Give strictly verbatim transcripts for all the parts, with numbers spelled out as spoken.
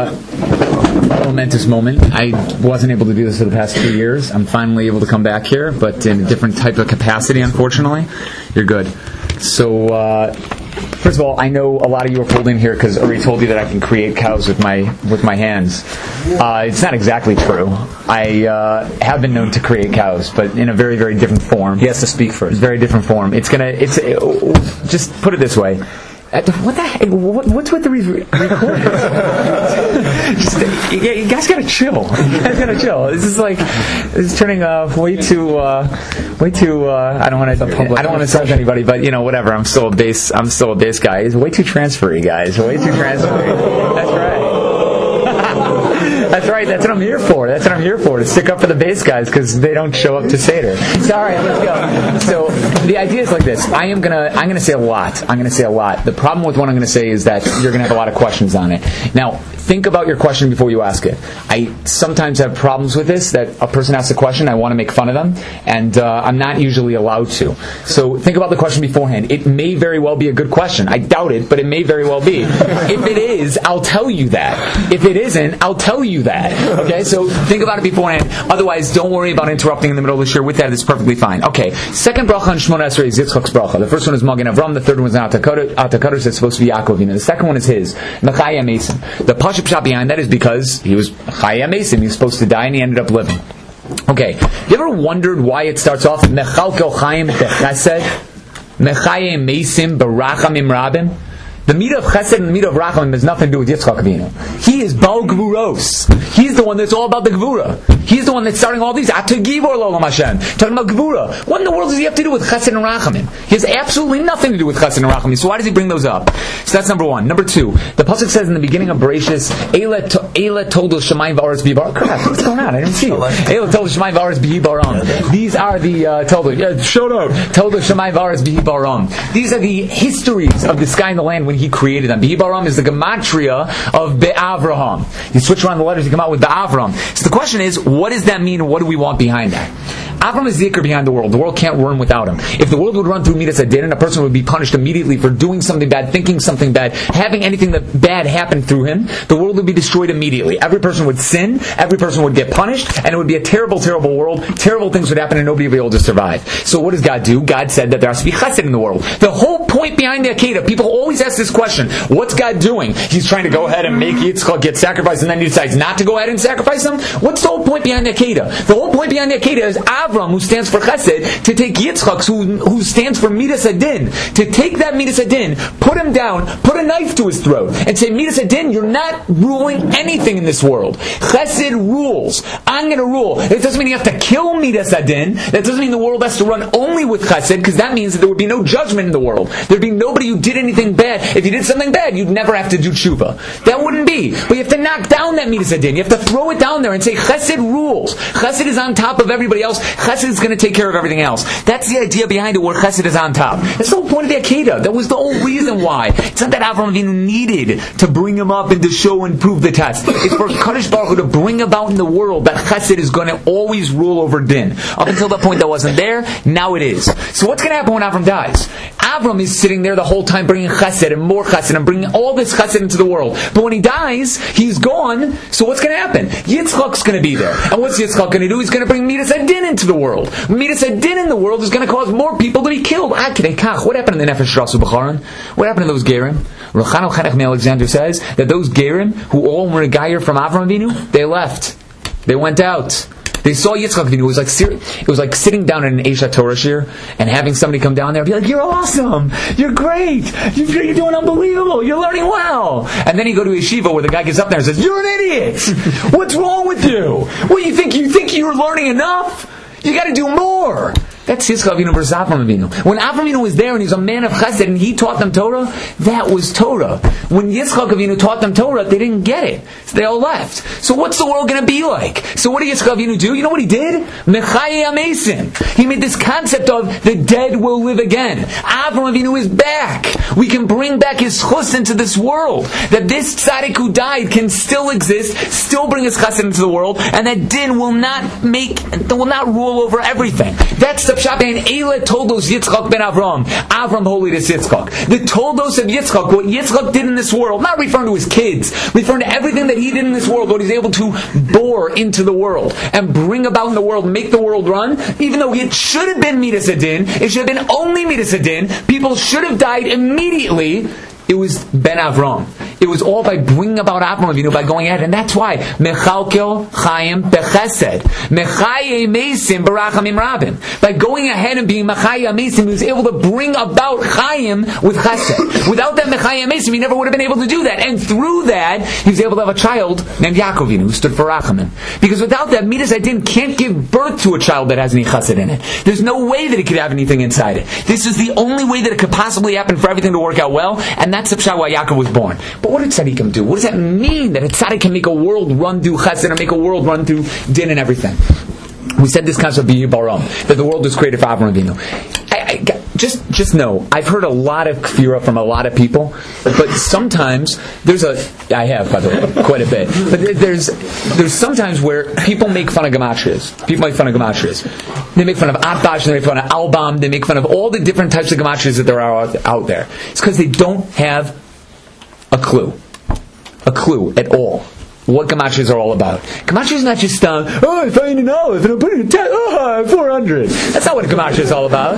uh, momentous moment. I wasn't able to do this for the past two years. I'm finally able to come back here, but in a different type of capacity, unfortunately. You're good. So, uh, first of all, I know a lot of you are pulled in here because I already told you that I can create cows with my with my hands. Uh, it's not exactly true. I uh, have been known to create cows, but in a very, very different form. He has to speak first. Very different form. It's gonna. It's it, just put it this way. What the heck? What, what's with the re- recorders? Just, you, you guys gotta chill. You guys gotta chill. This is like this is turning uh, way too, uh, way too. Uh, I don't want to. I don't want to insult anybody, but you know, whatever. I'm still a base. I'm still a base guy. It's way too transfery, guys. Way too transfery. That's right. That's right. That's what I'm here for. That's what I'm here for. To stick up for the base guys because they don't show up to Seder. So, all right, let's go. So the idea is like this. I am gonna. I'm gonna say a lot. I'm gonna say a lot. The problem with what I'm gonna say is that you're gonna have a lot of questions on it. Now, think about your question before you ask it. I sometimes have problems with this. That a person asks a question, I want to make fun of them, and uh, I'm not usually allowed to. So think about the question beforehand. It may very well be a good question. I doubt it, but it may very well be. If it is, I'll tell you that. If it isn't, I'll tell you that. Okay, so think about it beforehand. Otherwise, don't worry about interrupting in the middle of the shir. With that, it's perfectly fine. Okay, second bracha on Shmona Esrei is Yitzchak's bracha. The first one is Magen Avram. The third one is Atakadosh. Atakadosh is supposed to be Yaakov. The second one is his Mechaya Mason. The Pashup Pshat behind that is because he was Chaya Mason. He was supposed to die and he ended up living. Okay, you ever wondered why it starts off Mechalkel Chaim Bechesed Mechaya Mason Barachamim Rabim? The meat of Chesed and the meat of Rachamim has nothing to do with Yitzchak Avinu. He is Baal Gvuros. He's the one that's all about the Gvura. He's the one that's starting all these. Atagivor L'Olam Hashem. Talking about Gvura. What in the world does he have to do with Chesed and Rachamim? He has absolutely nothing to do with Chesed and Rachamim. So why does he bring those up? So that's number one. Number two. The pasuk says in the beginning of Bereshis, Eila Todel Shemayim V'Aretz B'Yibar. Crap, what's going on? I didn't see you. Eila Todel Shemayim V'Aretz B'Yibaram. These are the uh, Todel. Yeah, shut up. Todel Shemayim V'Aretz B'Yibaram. These are the histories of the sky and the land when he created them. B'Yibaram is the gematria of Be'avraham. You switch around the letters, you come out with Be'avram. So the question is, what does that mean? What do we want behind that? Avram is the Iker behind the world. The world can't run without him. If the world would run through Midas Adin, and a person would be punished immediately for doing something bad, thinking something bad, having anything that bad happen through him, the world would be destroyed immediately. Every person would sin, every person would get punished, and it would be a terrible, terrible world. Terrible things would happen and nobody would be able to survive. So what does God do? God said that there has to be chesed in the world. The whole point behind the Akedah, people always ask this question, what's God doing? He's trying to go ahead and make Yitzchak get sacrificed and then he decides not to go ahead and sacrifice him? What's the whole point behind the Akedah? The whole point behind the Akedah is Avram, who stands for chesed, to take Yitzchak, who, who stands for Midas Adin, to take that Midas Adin, put him down, put a knife to his throat, and say, Midas Adin, you're not ruling anything in this world. Chesed rules. I'm going to rule. It doesn't mean you have to kill Midas Adin. That doesn't mean the world has to run only with chesed, because that means that there would be no judgment in the world. There'd be nobody who did anything bad. If you did something bad, you'd never have to do tshuva. That wouldn't be. But you have to knock down that Midas Adin. You have to throw it down there and say, chesed rules. Chesed is on top of everybody else. Chesed is going to take care of everything else. That's the idea behind it, where chesed is on top. That's the whole point of the Akedah. That was the whole reason why. It's not that Avraham Avinu needed to bring him up and to show and prove the test. It's for Kadosh Baruch Hu to bring about in the world that chesed is going to always rule over din. Up until that point that wasn't there, now it is. So what's going to happen when Avram dies? Avram is sitting there the whole time bringing chesed and more chesed and bringing all this chesed into the world. But when he dies, he's gone, so what's going to happen? Yitzchak's going to be there. And what's Yitzchak going to do? He's going to bring Midas Adin into the world. Midas Adin in the world is going to cause more people to be killed. What happened in the Nefesh Rasu B'charan? What happened to those Gerim? Rechano Chanech Alexander says that those Gerim, who all were Geir from Avram Avinu, they left. They went out. They saw Yitzchak Avinu. It was like it was like sitting down in an Eisha Torah shir and having somebody come down there and be like, "You're awesome. You're great. You're, you're doing unbelievable. You're learning well." And then you go to a yeshiva where the guy gets up there and says, "You're an idiot. What's wrong with you? What, you think you think you're learning enough? You got to do more." That's Yitzchak Avinu versus Avram Avinu. When Avram Avinu was there and he was a man of chesed and he taught them Torah, that was Torah. When Yitzchak Avinu taught them Torah, they didn't get it. So they all left. So what's the world going to be like? So what did Yitzchak Avinu do? You know what he did? Mechayei Amesim. He made this concept of the dead will live again. Avram Avinu is back. We can bring back his chus into this world. That this tzaddik who died can still exist, still bring his chesed into the world, and that din will not make, will not rule over everything. That's the Pshat and Eila Toldos Yitzchak ben Avram. Avram holy to Yitzchak. The Toldos of Yitzchak, what Yitzchak did in this world, not referring to his kids, referring to everything that he did in this world, what he's able to bore into the world and bring about in the world, make the world run, even though it should have been Midas Adin, it should have been only Midas Adin, people should have died immediately. It was Ben Avram. It was all by bringing about Avram Avinu, by going ahead, and that's why Mechalkel Chaim Bechesed, Mechaye Mesim Barachamim Rabim. By going ahead and being Mechaye Mesim, he was able to bring about Chaim with Chesed. Without that Mechaye Mesim, he never would have been able to do that, and through that, he was able to have a child named Yaakov Avinu, who stood for Rachamim. Because without that, Midas Adin can't give birth to a child that has any Chesed in it. There's no way that it could have anything inside it. This is the only way that it could possibly happen for everything to work out well, and that's the pshat why Yaakov was born. But what did tzaddikim do? What does that mean that a tzaddik can make a world run through chesed and make a world run through din and everything? We said this concept of Baram, that the world was created for Avram Avinu. I, I, just, just know, I've heard a lot of kfira from a lot of people, but sometimes there's a. I have, by the way, quite a bit. But there's, there's sometimes where people make fun of gematrias. People make fun of gematrias. They make fun of Atash, they make fun of Albam, they make fun of all the different types of gematrias that there are out, out there. It's because they don't have a clue. A clue at all. What gematrias are all about. Gematria is not just, um, oh, I find an aleph and I'm putting a ten, oh, four hundred. That's not what a gematria is all about.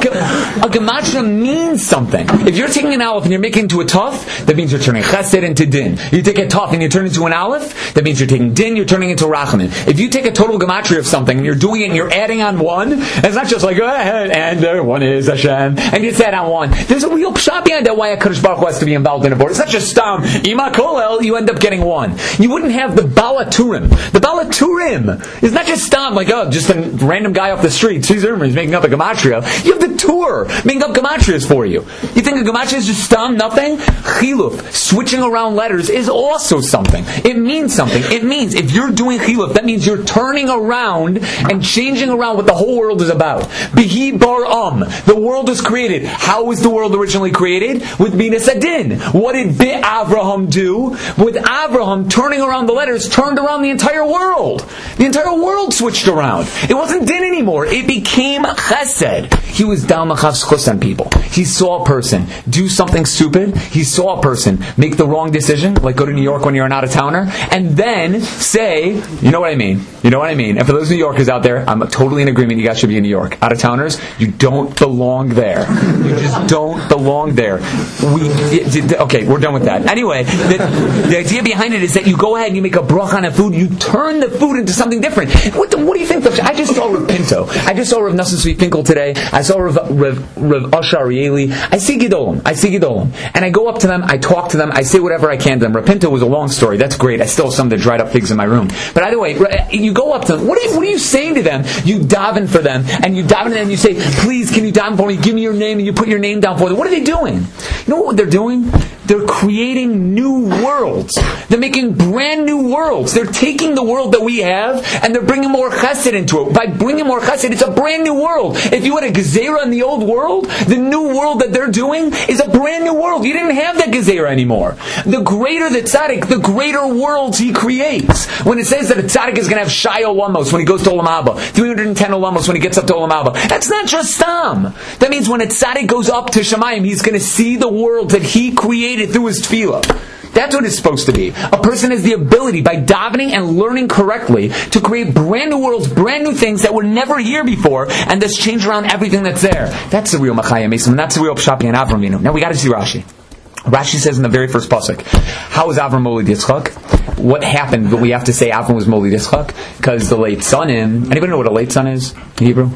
A gematria means something. If you're taking an aleph and you're making it into a tuf, that means you're turning chesed into din. You take a tuf and you turn it into an aleph, that means you're taking din, you're turning it into rachamim. If you take a total gematria of something and you're doing it and you're adding on one, and it's not just like, oh, and uh, one is Hashem, and you just add on one. There's a real pshat behind that why a Kadosh Baruch Hu has to be involved in a board. It's not just stam, ima kolel, you end up getting one. You wouldn't have the Balaturim. The Balaturim is not just stam, like, oh, just a random guy off the street, Caesar, he's making up a gematria. You have the Tur making up gematrias for you. You think a gematria is just stam, nothing? Chiluf, switching around letters, is also something. It means something. It means, if you're doing chiluf, that means you're turning around and changing around what the whole world is about. Bihi bar um. The world was created. How was the world originally created? With Midas Adin. What did Bi Avraham do? With Avraham turning around the letters, turned around the entire world. The entire world switched around. It wasn't din anymore. It became chesed. He was dal machav schus on people. He saw a person do something stupid. He saw a person make the wrong decision, like go to New York when you're an out-of-towner, and then say, you know what I mean? You know what I mean? And for those New Yorkers out there, I'm totally in agreement. You guys should be in New York. Out-of-towners, you don't belong there. You just don't belong there. We okay, we're done with that. Anyway, the, the idea behind it is that you go ahead and you make a bracha on a food, you turn the food into something different. What, the, what do you think? I just saw Rav Pinto. I just saw Rav Nassim Tzvi Finkel today. I saw Rav, Rav, Rav Asher Arieli. I see Gedolim. I see Gedolim. And I go up to them, I talk to them, I say whatever I can to them. Rav Pinto was a long story. That's great. I still have some of the dried up figs in my room. But either way, you go up to them. What are you, what are you saying to them? You daven for them. And you daven to them and you say, please, can you daven for me? Give me your name. And you put your name down for them. What are they doing? You know what they're doing? They're creating new worlds. They're making brand new worlds. They're taking the world that we have and they're bringing more chesed into it. By bringing more chesed, it's a brand new world. If you had a gezerah in the old world, the new world that they're doing is a brand new world. You didn't have that gezerah anymore. The greater the tzaddik, the greater worlds he creates. When it says that a tzaddik is going to have shai olamos when he goes to Olam Haba, three hundred ten olamos when he gets up to Olam Haba, that's not just stam. That means when a tzaddik goes up to Shemayim, he's going to see the world that he created through his tefillah. That's what it's supposed to be. A person has the ability, by davening and learning correctly, to create brand new worlds, brand new things that were never here before, and thus change around everything that's there. That's the real Machaya Mesim, and that's the real Pshat and Avram Avinu. Now we got to see Rashi. Rashi says in the very first pasuk, how was Avram Molid Yitzchak? What happened? But we have to say Avram was Molid Yitzchak because the late son in. Anybody know what a late son is in Hebrew?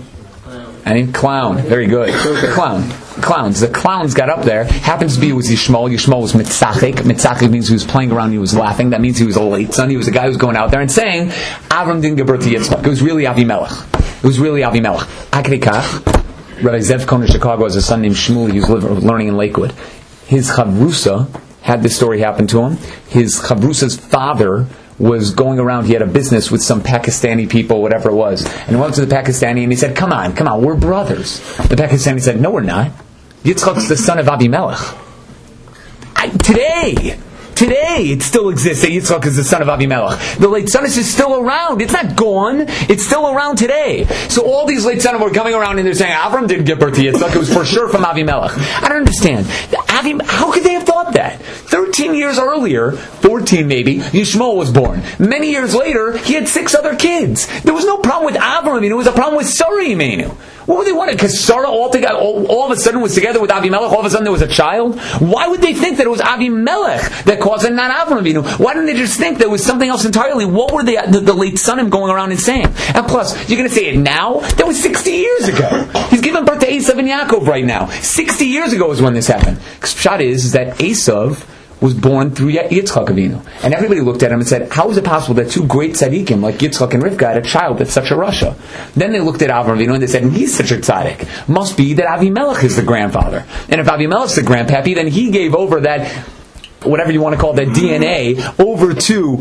Any clown? Very good. Clown. Clowns. The clowns got up there. Happens to be it was Yishmael. Yishmael was mitzachik. Mitzachik means he was playing around. He was laughing. That means he was a late son. He was a guy who was going out there and saying, Avram didn't give birth to Yitzchak. It was really Avimelech. It was really Avimelech. Akrikach. Rabbi Zev Cohen of Chicago has a son named Shmuel. He was learning in Lakewood. His chavrusa had this story happen to him. His chavrusa's father was going around, he had a business with some Pakistani people, whatever it was. And he went to the Pakistani and he said, come on, come on, we're brothers. The Pakistani said, no, we're not. Yitzchak's the son of Abimelech. I, today, Today, it still exists that Yitzchak is the son of Avimelech. The Leitzanis is still around. It's not gone. It's still around today. So all these Leitzanim were coming around and they're saying, Avram didn't give birth to Yitzchak. It was for sure from Avimelech. I don't understand. Avim, how could they have thought that? Thirteen years earlier, fourteen maybe, Yishmael was born. Many years later, he had six other kids. There was no problem with Avram. It was a problem with Sarah Imenu. What would they want? Because Sarah all, together, all, all of a sudden was together with Avimelech. All of a sudden there was a child. Why would they think that it was Avimelech that caused it, not Avram Avinu? Why didn't they just think there was something else entirely? What were they, the, the late Sonim going around and saying? And plus, you're going to say it now? That was sixty years ago. He's giving birth to Esav and Yaakov right now. sixty years ago is when this happened. Because Pshat is, is that Esav was born through Yitzchak Avinu. And everybody looked at him and said, how is it possible that two great tzaddikim like Yitzchak and Rivka had a child that's such a rasha? Then they looked at Avram Avinu and they said, he's such a tzaddik. Must be that Avimelech is the grandfather. And if Avimelech's the grandpappy, then he gave over that, whatever you want to call that D N A, over to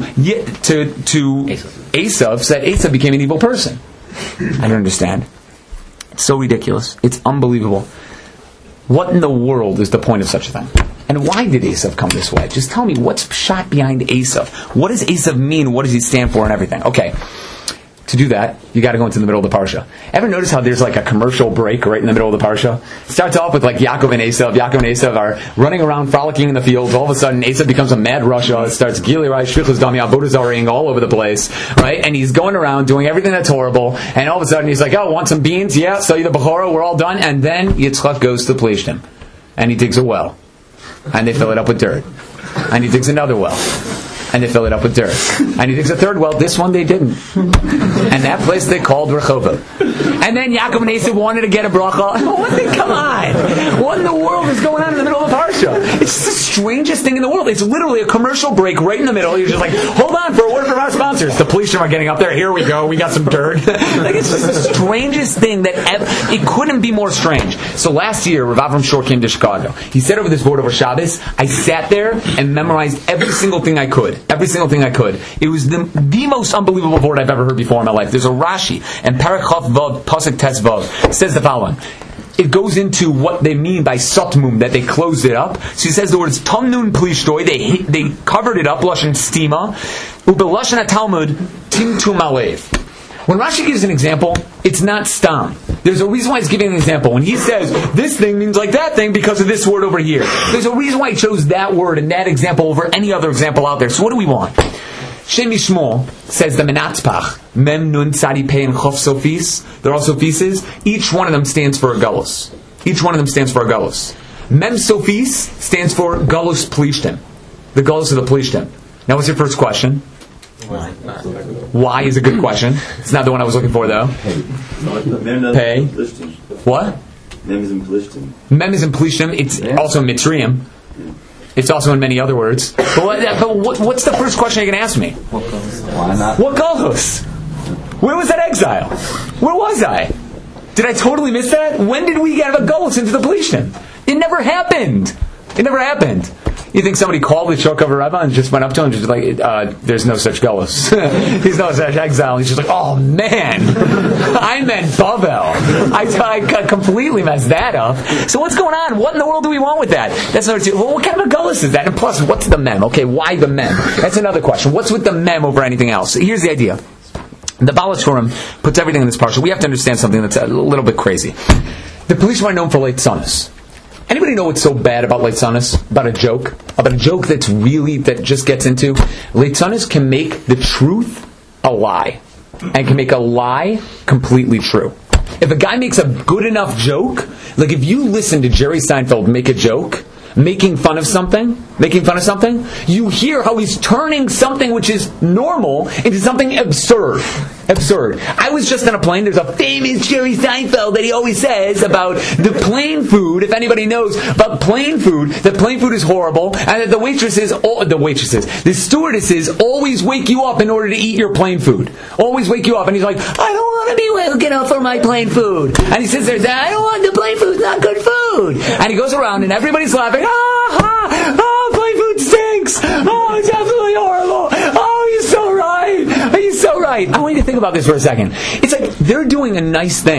to to Esav, so that Esav became an evil person. I don't understand. It's so ridiculous. It's unbelievable. What in the world is the point of such a thing? And why did Esav come this way? Just tell me, what's shot behind Esav? What does Esav mean? What does he stand for and everything? Okay, to do that, you got to go into the middle of the parsha. Ever notice how there's like a commercial break right in the middle of the parsha? It starts off with like Yaakov and Esav. Yaakov and Esav are running around, frolicking in the fields. All of a sudden, Esav becomes a mad rasha. It starts Gili Rai, Shvichus Dami, Avodah Zarah all over the place, right? And he's going around doing everything that's horrible. And all of a sudden, he's like, "Oh, want some beans? Yeah, sell you the Bechorah. We're all done." And then Yitzchak goes to Plishtim, and he digs a well. And they fill it up with dirt. And he digs another well. And they fill it up with dirt. And he digs a third well. This one they didn't. And that place they called Rehovot. And then Yaakov and Esav wanted to get a bracha. What the, come on! What in the world is going on in the middle of Parsha? It's the strangest thing in the world. It's literally a commercial break right in the middle. You're just like, hold on for a word from our sponsors. The police are getting up there. Here we go. We got some dirt. Like, it's just the strangest thing that ever, it couldn't be more strange. So last year, Rav Avram Shor came to Chicago. He said over this board over Shabbos, I sat there and memorized every single thing I could. Every single thing I could. It was the, the most unbelievable word I've ever heard before in my life. There's a Rashi, and Perek Chav Vav, Pasuk Tes Vav, says the following. It goes into what they mean by Satmum, that they closed it up. So he says the words Tamnun Plishtoi, they they covered it up, Lashon Stima, Ubelashon HaTalmud, Timtum Alev. When Rashi gives an example, it's not stam. There's a reason why he's giving an example. When he says, this thing means like that thing because of this word over here. There's a reason why he chose that word and that example over any other example out there. So what do we want? Shem Yishmol says the Menatzpach, Mem Nun Tzadi Pei and Chof Sofis. They're all Sophises. Each one of them stands for a Galus. Each one of them stands for a Galus. Mem Sophis stands for Galus Plishtim. The Galus of the Plishtim. Now what's your first question? Why? Why is a good question. It's not the one I was looking for, though. Pay. What? Mem is in Plishtim. Mem is in Plishtim. It's also Mitrium. It's also in many other words. But, what, but what, what's the first question you're going to ask me? Why not? What Galus? Where was that exile? Where was I? Did I totally miss that? When did we get a Galus into the Plishtim? It never happened. It never happened. You think somebody called the Shokov Rabba and just went up to him and just like, uh, there's no such Galus. He's no such exile. He's just like, oh man, I meant Bavel. I, I completely messed that up. So what's going on? What in the world do we want with that? That's number two. Well, what kind of a Galus is that? And plus, what's the mem? Okay, why the mem? That's another question. What's with the mem over anything else? Here's the idea. The Baal HaTurim puts everything in this parsha. We have to understand something that's a little bit crazy. The police are known for late sonas. Anybody know what's so bad about Leitzanis? About a joke? About a joke that's really, that just gets into? Leitzanis can make the truth a lie. And can make a lie completely true. If a guy makes a good enough joke, like if you listen to Jerry Seinfeld make a joke, making fun of something, making fun of something, you hear how he's turning something which is normal into something absurd. Absurd. I was just on a plane. There's a famous Jerry Seinfeld that he always says about the plane food. If anybody knows about plane food, that plane food is horrible, and that the waitresses, all, the waitresses, the stewardesses always wake you up in order to eat your plane food. Always wake you up, and he's like, I don't want to be waking up for my plane food. And he sits there and says, I don't want the plane food. It's not good food. And he goes around, and everybody's laughing. Ah, ah, oh, plane food stinks. Oh, it's absolutely horrible. Oh, you're so right. You're so right. I want you to think about this for a second. It's like they're doing a nice thing.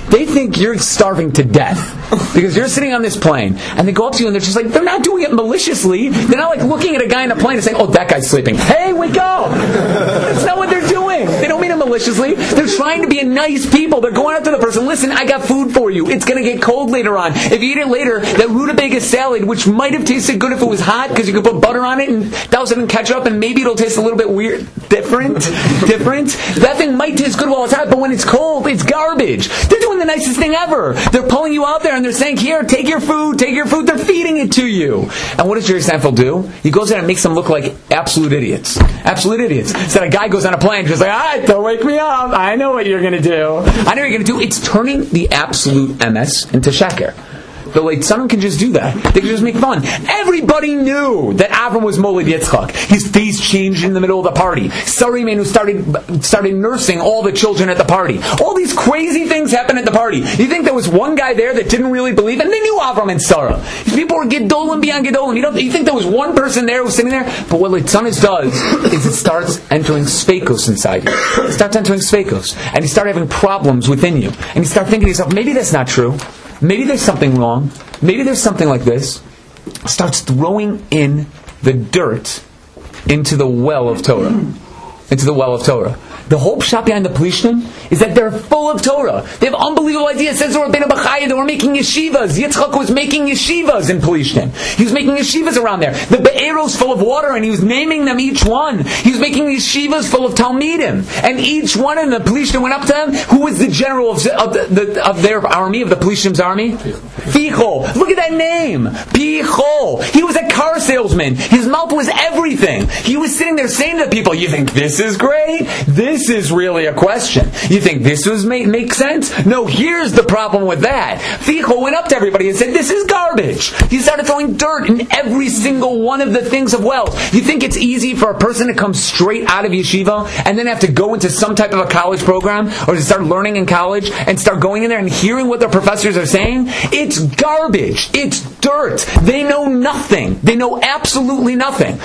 They think you're starving to death because you're sitting on this plane, and they go up to you and they're just like, they're not doing it maliciously. They're not like looking at a guy in a plane and saying, oh, that guy's sleeping. Hey, wake up! That's not what they're doing. They don't mean it maliciously. They're trying to be a nice people. They're going up to the person, listen, I got food for you. It's going to get cold later on. If you eat it later, that rutabaga salad, which might have tasted good if it was hot because you could put butter on it and douse it in ketchup and maybe it'll taste a little bit weird, different, different. That thing might taste good while it's hot, but when it's cold, it's garbage. They're doing the nicest thing ever. They're pulling you out there and they're saying, here, take your food, take your food. They're feeding it to you. And what does Jerry Seinfeld do? He goes there and makes them look like absolute idiots. Absolute idiots. So a guy goes on a plane just like, all right, don't wake me up. I know what you're going to do. I know what you're going to do. It's turning the absolute M S into Sheker. The late Someone can just do that. They can just make fun. Everybody knew that Avram was Moled Yitzchak. His face changed in the middle of the party. Sarimenu who started started nursing all the children at the party. All these crazy things happened at the party. You think there was one guy there that didn't really believe? And they knew Avram and Sarah. These people were Gedolim beyond Gedolim. You don't. You think there was one person there who was sitting there? But what Litzanis does is it starts entering Speikos inside you. It starts entering Speikos. And you start having problems within you. And you start thinking to yourself, maybe that's not true. Maybe there's something wrong. Maybe there's something like this. Starts throwing in the dirt into the well of Torah. Into the well of Torah. The whole pshat behind the Plishtim is that they're full of Torah. They have unbelievable ideas. It says Rabbeinu Bachaya, they were making yeshivas. Yitzchak was making yeshivas in Plishtim. He was making yeshivas around there. The Be'eros full of water, and he was naming them each one. He was making yeshivas full of Talmidim. And each one of the Plishtim went up to them. Who was the general of, of, the, the, of their army, of the Plishtim's army? Pichol. Look at that name. Pichol. He was a car salesman. His mouth was everything. He was sitting there saying to people, you think this is great? This This is really a question. You think this was make, make sense? No, here's the problem with that. Ficho went up to everybody and said, this is garbage. He started throwing dirt in every single one of the things of wealth. You think it's easy for a person to come straight out of yeshiva and then have to go into some type of a college program or to start learning in college and start going in there and hearing what their professors are saying? It's garbage. It's dirt. They know nothing. They know absolutely nothing.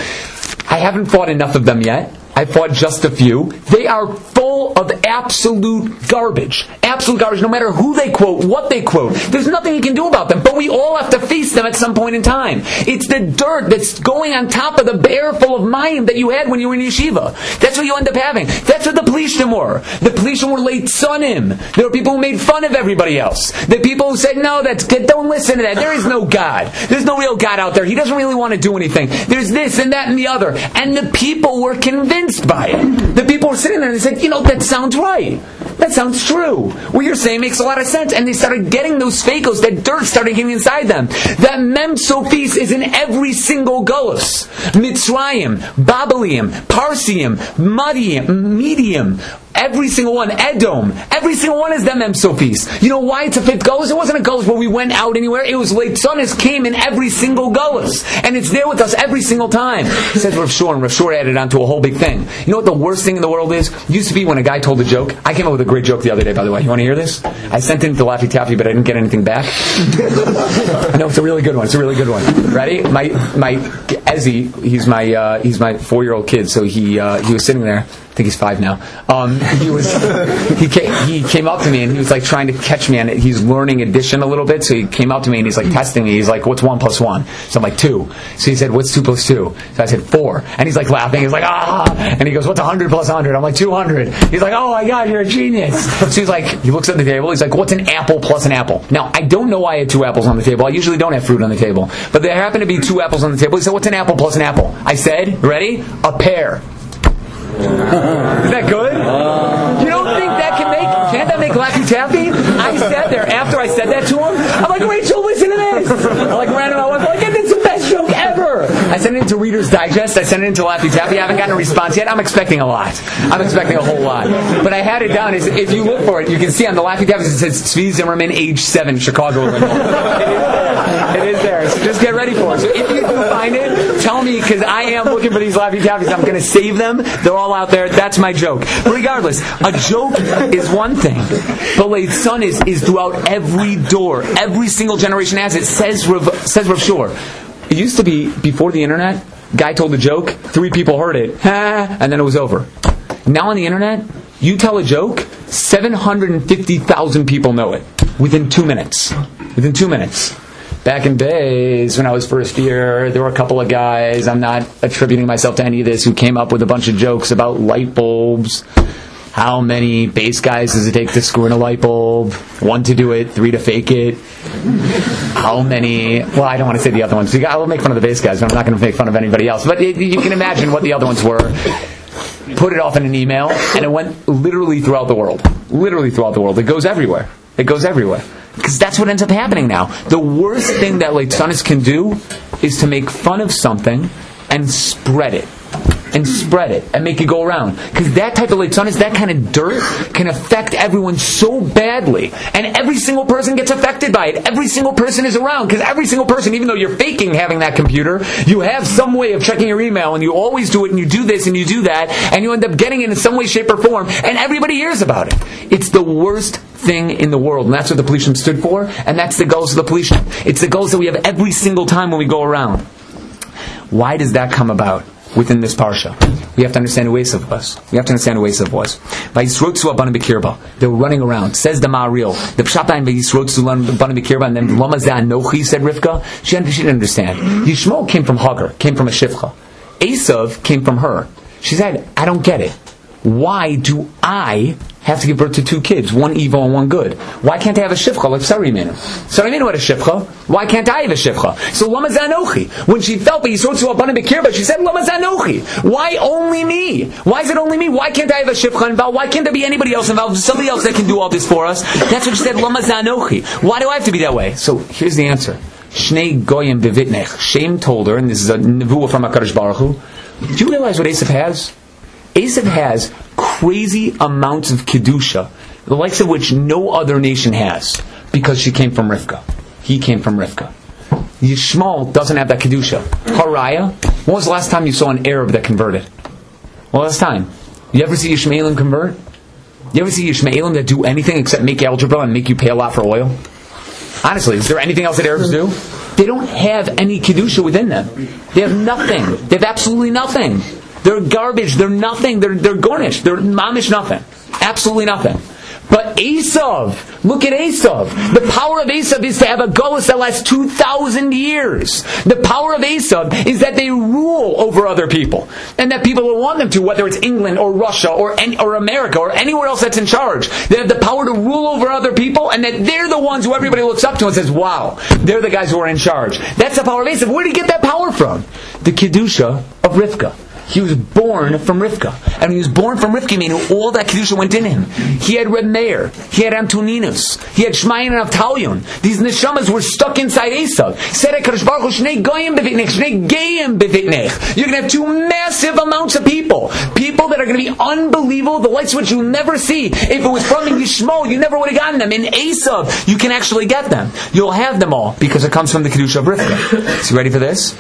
I haven't fought enough of them yet. I fought just a few. They are full of absolute garbage. Absolute garbage, no matter who they quote, what they quote. There's nothing you can do about them, but we all have to face them at some point in time. It's the dirt that's going on top of the bear full of mayim that you had when you were in yeshiva. That's what you end up having. That's what the Plishtim were. The Plishtim were late sonim. There were people who made fun of everybody else. The people who said, no, that's good. Don't listen to that. There is no God. There's no real God out there. He doesn't really want to do anything. There's this and that and the other. And the people were convinced by it. The people were sitting there and they said, you know, that sounds right. That sounds true. What you're saying makes a lot of sense. And they started getting those fakos, that dirt started getting inside them. That Mem Sophis is in every single Golos. Mitzrayim, Babalium, Parsium, Madium, Medium. Every single one, Edom, every single one is them Mem Sophis. You know why it's a fifth Golos? It wasn't a Golos where we went out anywhere. It was late Sonis came in every single Golos. And it's there with us every single time. It says Rav Shor, and Rav Shor added on to a whole big thing. You know what the worst thing in the world is? It used to be when a guy told a joke. I came up with a great joke the other day, by the way. You want to hear this? I sent it to Laffy Taffy, but I didn't get anything back. I know, it's a really good one. It's a really good one. Ready? My my Ezzy, he's my uh, he's my four-year-old kid, so he uh, he was sitting there. I think he's five now. Um, he was he came, he came up to me and he was like trying to catch me, and he's learning addition a little bit. So he came up to me and he's like testing me. He's like, "What's one plus one?" So I'm like, two. So he said, "What's two plus two?" So I said, four. And he's like laughing. He's like, "Ah!" And he goes, "What's a hundred plus hundred?" I'm like, two hundred. He's like, "Oh my God, you're a genius." So he's like, he looks at the table. He's like, "What's an apple plus an apple?" Now I don't know why I had two apples on the table. I usually don't have fruit on the table, but there happened to be two apples on the table. He said, "What's an apple plus an apple?" I said, "Ready? A pear." Is that good? You don't think that can make, can't that make Laffy Taffy? I sat there after I said that to him. I'm like, Rachel, listen to this. I like ran around. I was like, it's the best joke ever. I sent it into Reader's Digest. I sent it into Laffy Taffy. I haven't gotten a response yet. I'm expecting a lot. I'm expecting a whole lot. But I had it down. If you look for it, you can see on the Laffy Taffy it says Tzvi Zimmerman, age seven, Chicago, Illinois. It is there. So just get ready for it. So if you do find it, tell me, because I am looking for these Laffy Taffies. I'm going to save them. They're all out there. That's my joke. But regardless, a joke is one thing. But late son is, is throughout every door. Every single generation has it. Says Rav, says Rav Shor. It used to be, before the internet, guy told a joke, three people heard it, and then it was over. Now on the internet, You tell a joke, seven hundred fifty thousand people know it within two minutes. Within two minutes. Back in days, when I was first year, there were a couple of guys, I'm not attributing myself to any of this, who came up with a bunch of jokes about light bulbs. How many bass guys does it take to screw in a light bulb? One to do it, three to fake it. How many... Well, I don't want to say the other ones. I'll make fun of the bass guys, but I'm not going to make fun of anybody else. But it, you can imagine what the other ones were. Put it off in an email, and it went literally throughout the world. Literally throughout the world. It goes everywhere. It goes everywhere. Because that's what ends up happening now. The worst thing that Leitzanis can do is to make fun of something and spread it. And spread it and make it go around. Because that type of Leitzanis, that kind of dirt, can affect everyone so badly. And every single person gets affected by it. Every single person is around. Because every single person, even though you're faking having that computer, you have some way of checking your email, and you always do it, and you do this, and you do that, and you end up getting it in some way, shape, or form, and everybody hears about it. It's the worst thing in the world. And that's what the Polishim stood for, and that's the goals of the Polishim. It's the goals that we have every single time when we go around. Why does that come about within this parsha? We have to understand who Esav was. We have to understand who Esav was. Vayisrotzu abanim b'kirba. They were running around. Says the Ma'aril. The pshatayim vayisrotzu abanim b'kirba, and then lama zeh anochi, said Rivka. She didn't, she didn't understand. Yishmael came from Hagar, came from a Shifcha. Esav came from her. She said, I don't get it. Why do I have to give birth to two kids, one evil and one good? Why can't I have a shivcha like Sarah Imenu? Sarah Imenu had a shivcha. Why can't I have a shivcha? So lama zanochi. When she felt that Yisroel Abanim B'kirba, she said lama zanochi. Why only me? Why is it only me? Why can't I have a shivcha involved? Why can't there be anybody else involved? Somebody else that can do all this for us? That's what she said. Lama zanochi. Why do I have to be that way? So here's the answer. Shnei goyim bevitnech. Shem told her, and this is a nevuah from HaKadosh Baruch Hu. Do you realize what Esav has? Esav has crazy amounts of kedusha, the likes of which no other nation has, because she came from Rivka. He came from Rivka. Yishmael doesn't have that kedusha. Haraya, when was the last time you saw an Arab that converted? Well, last time. You ever see Yishmaelim convert? You ever see Yishmaelim that do anything except make algebra and make you pay a lot for oil? Honestly, is there anything else that Arabs do? They don't have any kedusha within them. They have nothing. They have absolutely nothing. They're garbage. They're nothing. They're they're garnish. They're mamish nothing. Absolutely nothing. But Esav, look at Esav. The power of Esav is to have a golus that lasts two thousand years. The power of Esav is that they rule over other people, and that people will want them to, whether it's England or Russia or any, or America or anywhere else that's in charge. They have the power to rule over other people, and that they're the ones who everybody looks up to and says, "Wow, they're the guys who are in charge." That's the power of Esav. Where did he get that power from? The kedusha of Rivka. He was born from Rivka. And when he was born from Rivka, meaning all that Kedusha went in him. He had Reb Meir. He had Antoninus. He had Shmayin and Avtalion. These neshamas were stuck inside Esav. Said HaKadosh Baruch Hu, Shnei goyim bevitnech, Shnei geyim bevitnech. You're going to have two massive amounts of people. People that are going to be unbelievable, the likes of which you'll never see. If it was from Yishmael, you never would have gotten them. In Esav, you can actually get them. You'll have them all, because it comes from the Kedusha of Rivka. So you ready for this?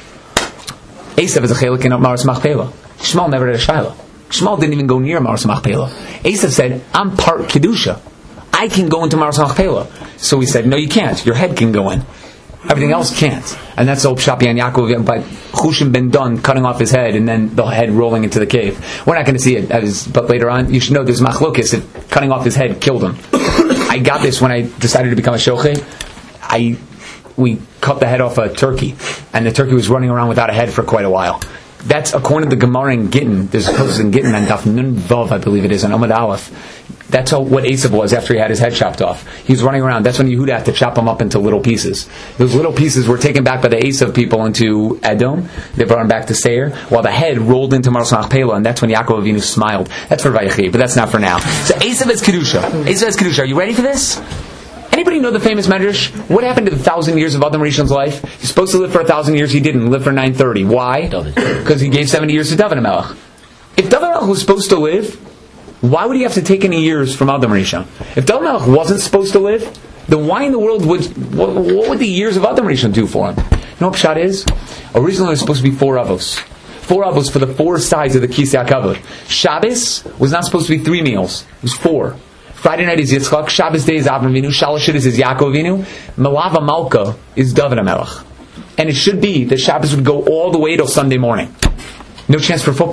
Esav is a chelik in Maras Machpelah. Shmuel never did a Shiloh. Shmuel didn't even go near Maras Machpelah. Esav said, I'm part Kedusha. I can go into Maras Machpelah. So he said, no, you can't. Your head can go in. Everything else can't. And that's the old Pshat and Yaakov by Chushim ben Dun cutting off his head and then the head rolling into the cave. We're not going to see it, as, but later on, you should know there's machlokes if cutting off his head killed him. I got this when I decided to become a shochet. I... We cut the head off a turkey, and the turkey was running around without a head for quite a while. That's according to the Gemara in Gittin. There's a post in Gittin on Daf Nun Vav, I believe it is, on Amud Aleph. That's how, what Esav was after he had his head chopped off. He was running around. That's when Yehuda had to chop him up into little pieces. Those little pieces were taken back by the Esav people into Edom. They brought him back to Seir, while the head rolled into Maras Machpelah, and that's when Yaakov Avinu smiled. That's for Vayechi, but that's not for now. So Esav is Kedusha. Esav is Kedusha. Are you ready for this? Anybody know the famous medrash? What happened to the thousand years of Adam Rishon's life? He's supposed to live for a thousand years. He didn't. Live for nine thirty. Why? Because he gave seventy years to David HaMelech. If David HaMelech was supposed to live, why would he have to take any years from Adam Rishon? If David HaMelech wasn't supposed to live, then why in the world would what, what would the years of Adam Rishon do for him? You know what Pshat is? Originally it was supposed to be four avos. Four avos for the four sides of the Kisei HaKavod. Shabbos was not supposed to be three meals. It was four. Friday night is Yitzchak, Shabbos day is Avram Avinu, Shalosh Shidduchos is Yaakov Avinu, Melava Malka is David HaMelech. And it should be that Shabbos would go all the way till Sunday morning. No chance for football.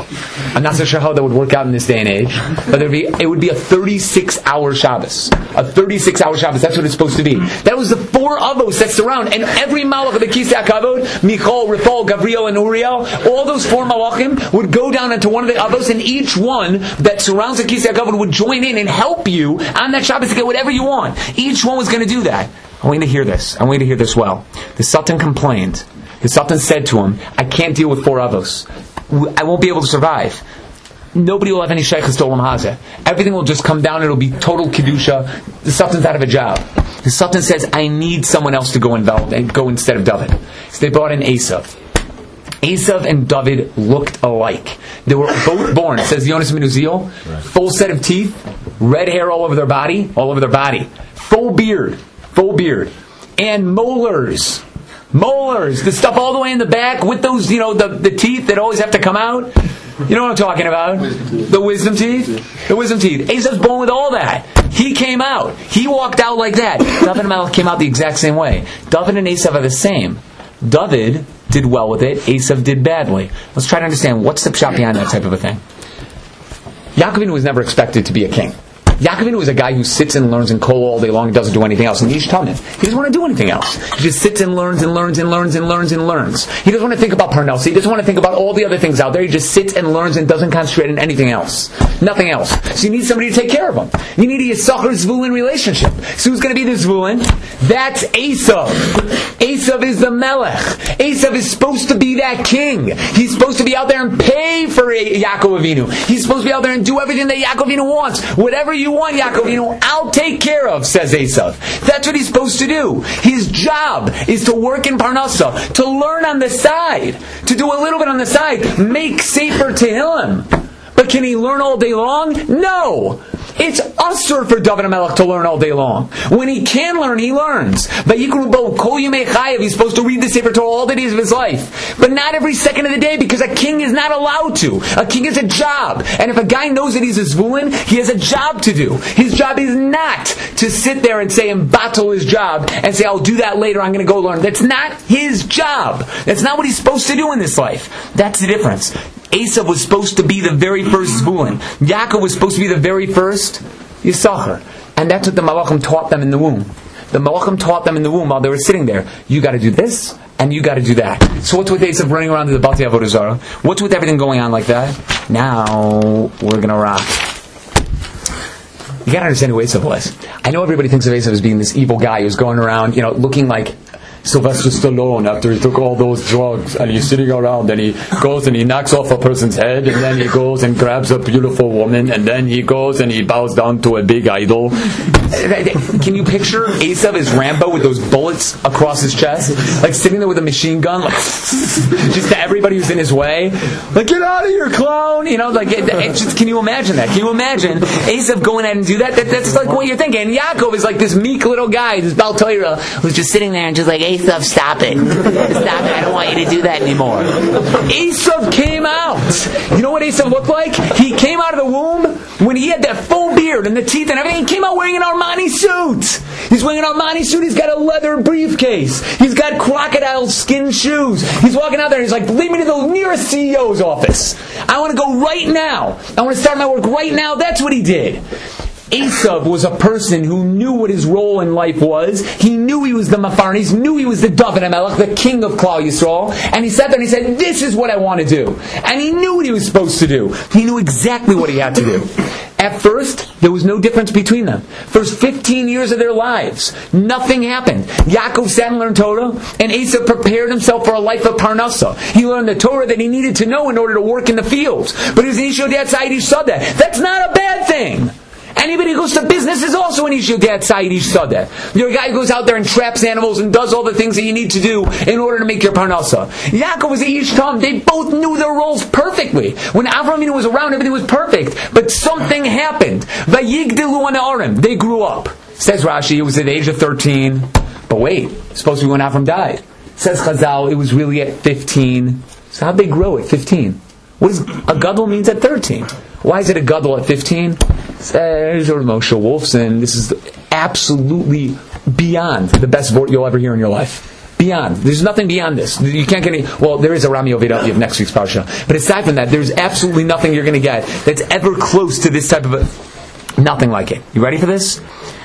I'm not so sure how that would work out in this day and age, but there'd be, it would be a thirty-six hour Shabbos. A thirty-six hour Shabbos, that's what it's supposed to be. That was the four avos that surround, and every malach of the Kisei HaKavod, Michal, Rifal, Gabriel, and Uriel, all those four malachim would go down into one of the avos, and each one that surrounds the Kisei HaKavod would join in and help you on that Shabbos to get whatever you want. Each one was going to do that. I want you to hear this. I want you to hear this well. The Sultan complained. The Sultan said to him, I can't deal with four avos. I won't be able to survive. Nobody will have any shaykhs to Olam Hazeh. Everything will just come down. It'll be total kedusha. The Sultan's out of a job. The Sultan says, I need someone else to go involved and go instead of David. So they brought in Esav. Esav and David looked alike. They were both born, it says Yonas ben Uziel, full set of teeth, red hair all over their body, all over their body, full beard, full beard, and molars. Molars, the stuff all the way in the back with those, you know, the, the teeth that always have to come out. You know what I'm talking about? The wisdom teeth? The wisdom teeth. Esav's born with all that. He came out. He walked out like that. David and Melech came out the exact same way. David and Esav are the same. David did well with it. Esav did badly. Let's try to understand what's the pshat behind that type of a thing. Yaakov Avinu was never expected to be a king. Yaakov Avinu is a guy who sits and learns in kol all day long and doesn't do anything else. And Yish Tamim, he doesn't want to do anything else. He just sits and learns and learns and learns and learns and learns. He doesn't want to think about Parnasa. He doesn't want to think about all the other things out there. He just sits and learns and doesn't concentrate on anything else. Nothing else. So you need somebody to take care of him. You need a Yisachar Zvulun relationship. So who's going to be the Zvulun? That's Esav. Esav is the Melech. Esav is supposed to be that king. He's supposed to be out there and pay for Yaakov Avinu. He's supposed to be out there and do everything that Yaakov Avinu wants. Whatever you want, Yaakov Avinu, I'll take care of, says Esav. That's what he's supposed to do. His job is to work in Parnasa, to learn on the side, to do a little bit on the side, make Sefer Tehillim. But can he learn all day long? No! It's usur for David HaMelech to learn all day long. When he can learn, he learns. Vayikru bo kol yemei chayav, he's supposed to read the Sefer Torah all the days of his life. But not every second of the day, because a king is not allowed to. A king is a job. And if a guy knows that he's a zvulun, he has a job to do. His job is not to sit there and say, and battle his job, and say, I'll do that later, I'm going to go learn. That's not his job. That's not what he's supposed to do in this life. That's the difference. Esav was supposed to be the very first Zvulun. Yaakov was supposed to be the very first Yisachar. And that's what the Malachim taught them in the womb. The Malachim taught them in the womb while they were sitting there. You got to do this, and you got to do that. So what's with Esav running around to the Balti Avodah Zarah? What's with everything going on like that? Now, we're going to rock. You got to understand who Esav was. I know everybody thinks of Esav as being this evil guy who's going around, you know, looking like Sylvester Stallone after he took all those drugs, and he's sitting around and he goes and he knocks off a person's head, and then he goes and grabs a beautiful woman, and then he goes and he bows down to a big idol. Can you picture Esav as Rambo with those bullets across his chest, like sitting there with a machine gun, like just to everybody who's in his way, like, get out of here, clown, you know, like it, it just, can you imagine that? Can you imagine Esav going out and do that? that? That's like what you're thinking. And Yaakov is like this meek little guy, this Baal Torah, who's just sitting there and just like, Esav, stop it. Stop it. I don't want you to do that anymore. Esav came out. You know what Esav looked like? He came out of the womb when he had that full beard and the teeth and everything. He came out wearing an Armani suit. He's wearing an Armani suit. He's got a leather briefcase. He's got crocodile skin shoes. He's walking out there and he's like, lead me to the nearest C E O's office. I want to go right now. I want to start my work right now. That's what he did. Esav was a person who knew what his role in life was. He knew he was the Mafarnis, knew he was the David HaMelech, the king of Klal Yisrael, and he sat there and he said, this is what I want to do. And he knew what he was supposed to do. He knew exactly what he had to do. At first, there was no difference between them. First fifteen years of their lives, nothing happened. Yaakov sat and learned Torah, and Esav prepared himself for a life of Parnasa. He learned the Torah that he needed to know in order to work in the fields. But he was an Ish Yodei Tzayid Ish Sadeh. That's not a bad thing. Anybody who goes to business is also an Ish Yodei Tzayid Ish Sadeh. You're a guy who goes out there and traps animals and does all the things that you need to do in order to make your Parnasa. Yaakov was a Ish Tam. They both knew their roles perfectly. When Avraham Avinu was around, everything was perfect. But something happened. Vayigdelu Anarim. They grew up. Says Rashi, it was at the age of thirteen. But wait, it's supposed to be when Avraham died. Says Chazal, it was really at fifteen. So how'd they grow at fifteen? What does a gadol means at thirteen? Why is it a gadol at fifteen? Says Moshe Wolfson, this is absolutely beyond the best vort you'll ever hear in your life. Beyond. There's nothing beyond this. You can't get any... Well, there is a Rami Oveda of next week's parsha. But aside from that, there's absolutely nothing you're going to get that's ever close to this type of a... Nothing like it. You ready for this?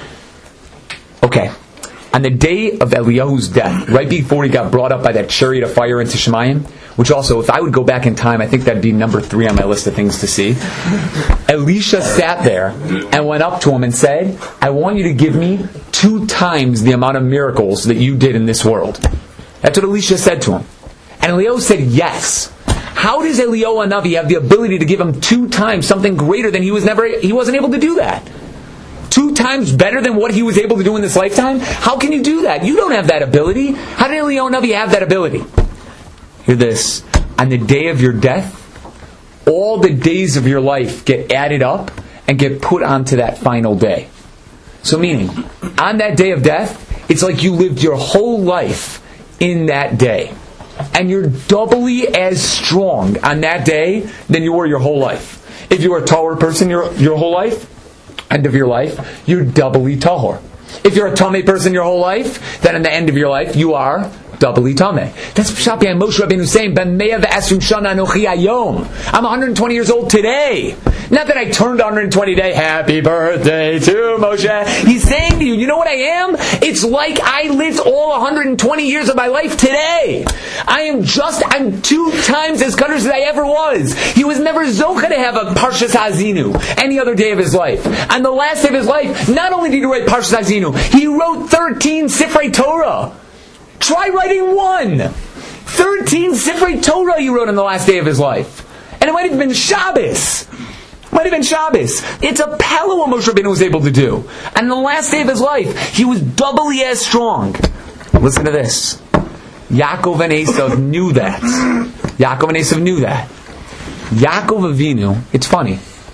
Okay. On the day of Eliyahu's death, right before he got brought up by that chariot of fire into Shemayim, which also, if I would go back in time, I think that'd be number three on my list of things to see. Elisha sat there and went up to him and said, I want you to give me two times the amount of miracles that you did in this world. That's what Elisha said to him. And Eliyahu said, yes. How does Eliyahu Hanavi have the ability to give him two times something greater than he was never, he wasn't able to do that? Two times better than what he was able to do in this lifetime? How can you do that? You don't have that ability. How did Eliyahu Hanavi have that ability? Hear this. On the day of your death, all the days of your life get added up and get put onto that final day. So meaning, on that day of death, it's like you lived your whole life in that day. And you're doubly as strong on that day than you were your whole life. If you were a taller person your, your whole life, end of your life, you're doubly tahor. If you're a tamei person your whole life, then at the end of your life, you are doubly tamei. That's Pshat and Moshe Rabbeinu saying, Ben me'ah ve'esrim shana anochi hayom. I'm one hundred twenty years old today. Not that I turned one hundred twenty today. Happy birthday to Moshe. He's saying to you, you know what I am? It's like I lived all one hundred twenty years of my life today. I am just, I'm two times as kaddish as I ever was. He was never zocha to have a Parshas Hazinu any other day of his life. On the last day of his life, not only did he write Parshas Hazinu, he wrote thirteen Sifrei Torah. Try writing one. thirteen Sifrei Torah he wrote on the last day of his life. And it might have been Shabbos. It might have been Shabbos. It's a pella what Moshe Rabbeinu was able to do. And on the last day of his life, he was doubly as strong. Listen to this. Yaakov and Esav knew that. Yaakov and Esav knew that. Yaakov Avinu, it's funny.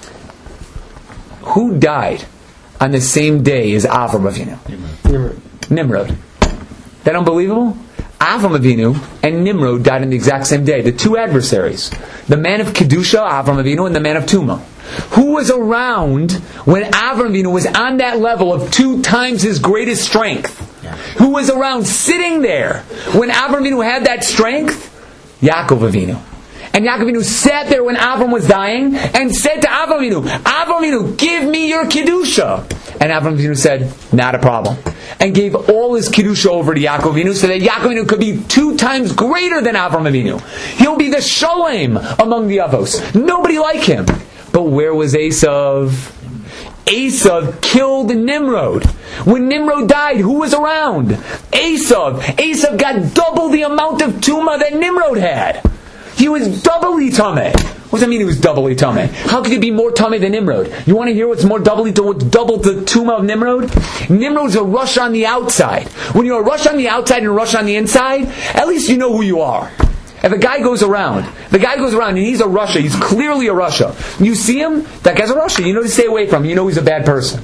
Who died on the same day as Avram Avinu? Nimrod. Nimrod. That unbelievable? Avram Avinu and Nimrod died on the exact same day. The two adversaries. The man of Kedusha, Avram Avinu, and the man of Tumah. Who was around when Avram Avinu was on that level of two times his greatest strength? Yeah. Who was around sitting there when Avram Avinu had that strength? Yaakov Avinu. And Yaakov Avinu sat there when Avram was dying and said to Avram Avinu, Avram Avinu, give me your Kedusha. And Avram Avinu said, not a problem. And gave all his Kedusha over to Yaakov Avinu so that Yaakov Avinu could be two times greater than Avram Avinu. He'll be the Shalem among the Avos. Nobody like him. But where was Esav? Esav killed Nimrod. When Nimrod died, who was around? Esav. Esav got double the amount of Tumah that Nimrod had. He was doubly tamei. What does that mean he was doubly tamei? How could he be more tamei than Nimrod? You want to hear what's more doubly to what's double the tumah of Nimrod? Nimrod's a rush on the outside. When you're a rush on the outside and a rush on the inside, at least you know who you are. If a guy goes around, the guy goes around and he's a rusher, he's clearly a rusher. You see him, that guy's a rusher. You know to stay away from him. You know he's a bad person.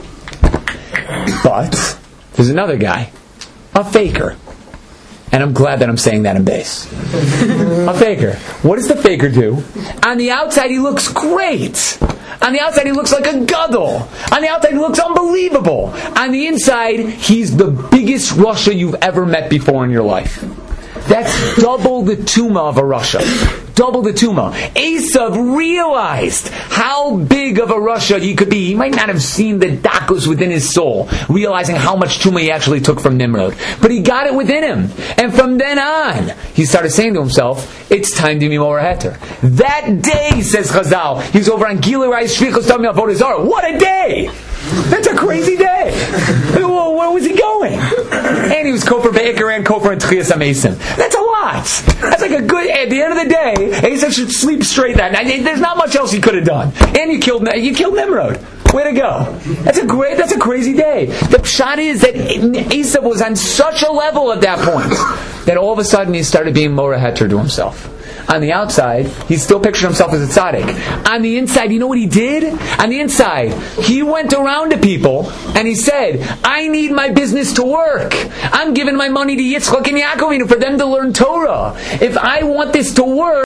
But there's another guy, a faker. And I'm glad that I'm saying that in base. A faker. What does the faker do? On the outside, he looks great. On the outside, he looks like a gadol. On the outside, he looks unbelievable. On the inside, he's the biggest Russia you've ever met before in your life. That's double the tumah of a Russia. Double the tumah. Esav realized how big of a Russia he could be. He might not have seen the dakos within his soul, realizing how much tumah he actually took from Nimrod. But he got it within him. And from then on, he started saying to himself, it's time to be Moreh Heter. That day, says Chazal, he was over on Gilui Shvichos Tamei Avodah Zarah. What a day! That's a crazy day. Well, where was he going? And he was Kofer Be'ikar and Kofer and Tchias HaMesim. That's a lot. That's like a good, at the end of the day, Esav should sleep straight that night. There's not much else he could have done. And you killed, you killed Nimrod. Way to go. That's a great, that's a crazy day. The pshat is that Esav was on such a level at that point that all of a sudden he started being Moreh Heter to himself. On the outside, he still pictured himself as a tzaddik. On the inside, you know what he did? On the inside, he went around to people and he said, I need my business to work. I'm giving my money to Yitzchak and Yaakov for them to learn Torah. If I want this to work,